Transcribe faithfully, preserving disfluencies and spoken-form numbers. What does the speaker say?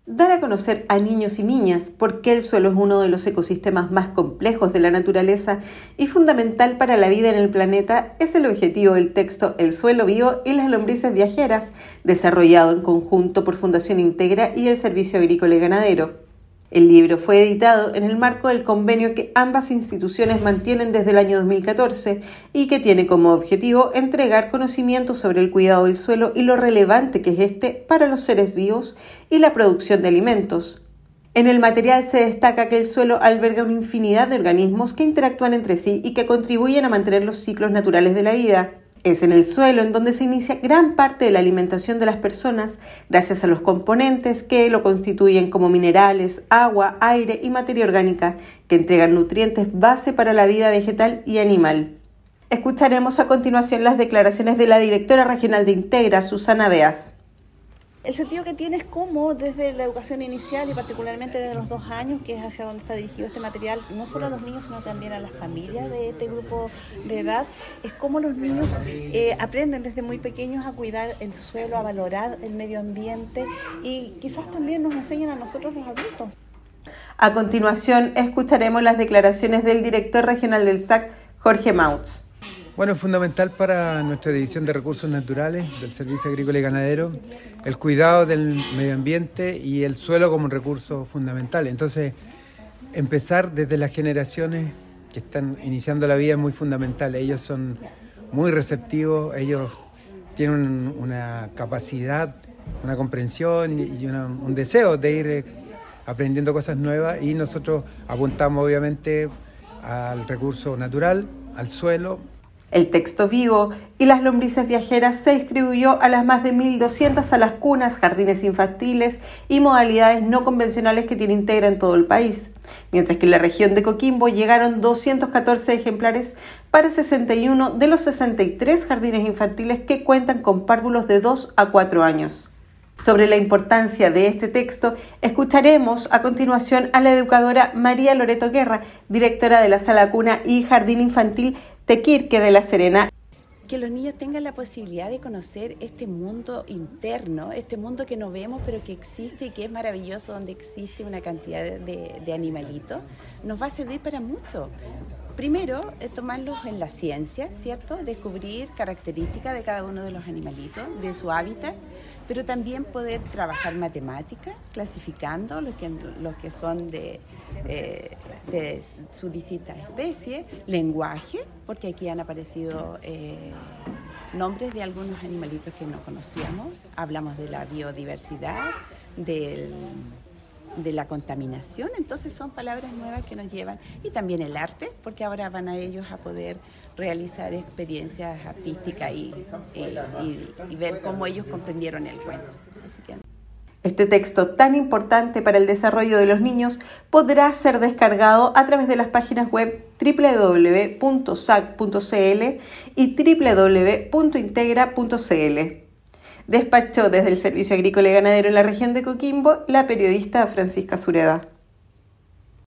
Dar a conocer a niños y niñas por qué el suelo es uno de los ecosistemas más complejos de la naturaleza y fundamental para la vida en el planeta es el objetivo del texto El suelo vivo y las lombrices viajeras, desarrollado en conjunto por Fundación Integra y el Servicio Agrícola y Ganadero. El libro fue editado en el marco del convenio que ambas instituciones mantienen desde el año dos mil catorce y que tiene como objetivo entregar conocimientos sobre el cuidado del suelo y lo relevante que es este para los seres vivos y la producción de alimentos. En el material se destaca que el suelo alberga una infinidad de organismos que interactúan entre sí y que contribuyen a mantener los ciclos naturales de la vida. Es en el suelo en donde se inicia gran parte de la alimentación de las personas, gracias a los componentes que lo constituyen como minerales, agua, aire y materia orgánica, que entregan nutrientes base para la vida vegetal y animal. Escucharemos a continuación las declaraciones de la directora regional de Integra, Susana Beas. El sentido que tiene es cómo desde la educación inicial y particularmente desde los dos años, que es hacia donde está dirigido este material, no solo a los niños sino también a las familias de este grupo de edad, es cómo los niños eh, aprenden desde muy pequeños a cuidar el suelo, a valorar el medio ambiente y quizás también nos enseñan a nosotros los adultos. A continuación escucharemos las declaraciones del director regional del S A C, Jorge Mautz. Bueno, es fundamental para nuestra División de Recursos Naturales del Servicio Agrícola y Ganadero el cuidado del medio ambiente y el suelo como un recurso fundamental. Entonces, empezar desde las generaciones que están iniciando la vida es muy fundamental. Ellos son muy receptivos, ellos tienen una capacidad, una comprensión y una, un deseo de ir aprendiendo cosas nuevas y nosotros apuntamos obviamente al recurso natural, al suelo. El texto vivo y las lombrices viajeras se distribuyó a las más de mil doscientas salas cunas, jardines infantiles y modalidades no convencionales que tiene Integra en todo el país, mientras que en la región de Coquimbo llegaron doscientos catorce ejemplares para sesenta y uno de los sesenta y tres jardines infantiles que cuentan con párvulos de dos a cuatro años. Sobre la importancia de este texto, escucharemos a continuación a la educadora María Loreto Guerra, directora de la Sala Cuna y Jardín Infantil Tequirque de La Serena. Que los niños tengan la posibilidad de conocer este mundo interno, este mundo que no vemos pero que existe y que es maravilloso, donde existe una cantidad de, de animalitos, nos va a servir para mucho. Primero, eh, tomarlos en la ciencia, ¿cierto? Descubrir características de cada uno de los animalitos, de su hábitat, pero también poder trabajar matemática, clasificando los que, los que son de, eh, de sus distintas especies, lenguaje, porque aquí han aparecido eh, nombres de algunos animalitos que no conocíamos, hablamos de la biodiversidad, del... de la contaminación, entonces son palabras nuevas que nos llevan, y también el arte, porque ahora van a ellos a poder realizar experiencias artísticas y, y, y, y ver cómo ellos comprendieron el cuento. Así que... Este texto tan importante para el desarrollo de los niños podrá ser descargado a través de las páginas web doble u doble u doble u punto s a c punto c l y doble u doble u doble u punto integra punto c l. Despachó desde el Servicio Agrícola y Ganadero en la región de Coquimbo la periodista Francisca Sureda.